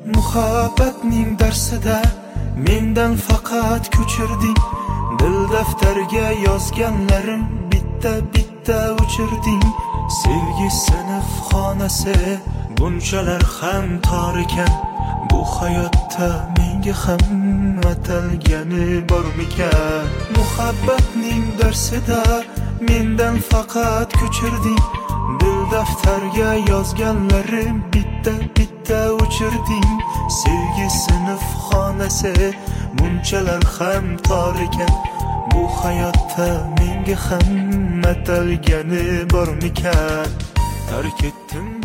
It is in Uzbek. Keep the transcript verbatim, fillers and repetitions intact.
Muhabbatning darsida mendan faqat ko'chirding, dil daftarga yozganlarim bitta bitta o'chirding. Sevgi sinf xonasi bunchalar ham tor ekan, bu hayotda menga ham atalgani bormikan? Muhabbatning darsida mendan faqat ko'chirding, dil daftarga yozganlarim bitta bitta o'chirding. Sevgi sinf xonasi bunchalar ham tor ekan, bu hayotda menga ham atalgani bormikan? Tark etdim